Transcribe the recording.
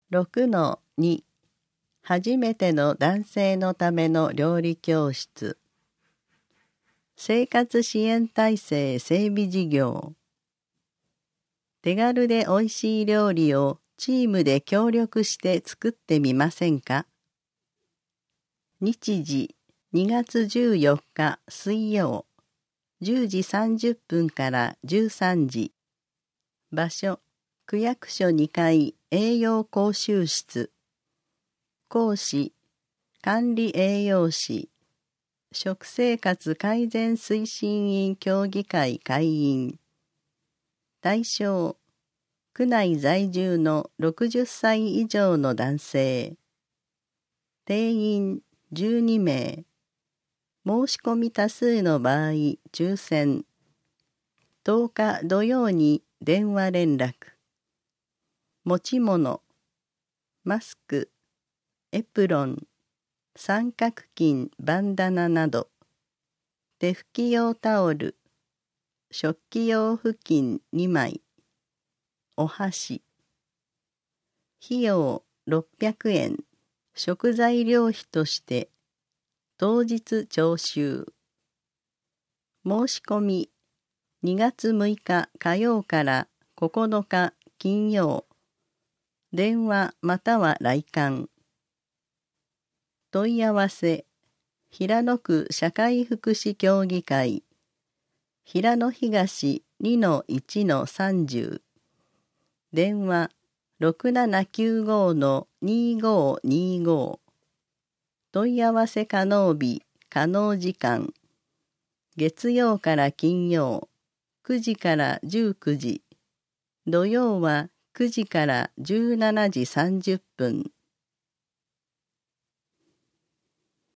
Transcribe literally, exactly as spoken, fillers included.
ろくのに 初めての男性のための料理教室。生活支援体制整備事業。手軽でおいしい料理をチームで協力して作ってみませんか？日時にがつじゅうよっか水曜じゅうじさんじゅっぷんからじゅうさんじ。場所区役所にかい栄養講習室。講師管理栄養士食生活改善推進員協議会会員。対象区内在住のろくじゅっさい以上の男性。定員じゅうにめい。申し込み多数の場合抽選。とおか土曜に電話連絡。持ち物マスクエプロン三角巾バンダナなど。手拭き用タオル食器用布巾にまい。お箸。費用ろっぴゃくえん。食材料費として当日徴収。申し込みにがつむいか火曜からここのか金曜。電話または来館。問い合わせ平野区社会福祉協議会平野東 にのいちのさんじゅう。電話ろくななきゅうごのにごにご。問い合わせ可能日可能時間月曜から金曜くじからじゅうくじ。土曜はくじからじゅうしちじさんじゅっぷん。